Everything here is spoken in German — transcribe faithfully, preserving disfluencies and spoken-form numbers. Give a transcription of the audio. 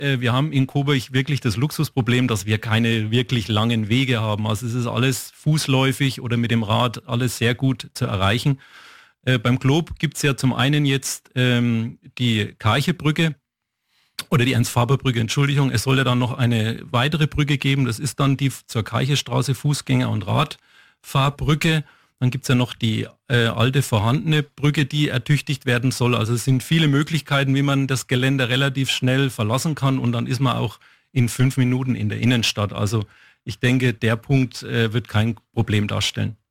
äh, wir haben in Coburg wirklich das Luxusproblem, dass wir keine wirklich langen Wege haben. Also es ist alles fußläufig oder mit dem Rad alles sehr gut zu erreichen. Äh, beim Glob gibt es ja zum einen jetzt ähm, die Karche-Brücke oder die Ernst-Faber-Brücke, Entschuldigung. Es soll ja dann noch eine weitere Brücke geben. Das ist dann die zur Karchestraße Fußgänger- und Radfahrbrücke. Dann gibt es ja noch die äh, alte vorhandene Brücke, die ertüchtigt werden soll. Also es sind viele Möglichkeiten, wie man das Gelände relativ schnell verlassen kann und dann ist man auch in fünf Minuten in der Innenstadt. Also ich denke, der Punkt äh, wird kein Problem darstellen.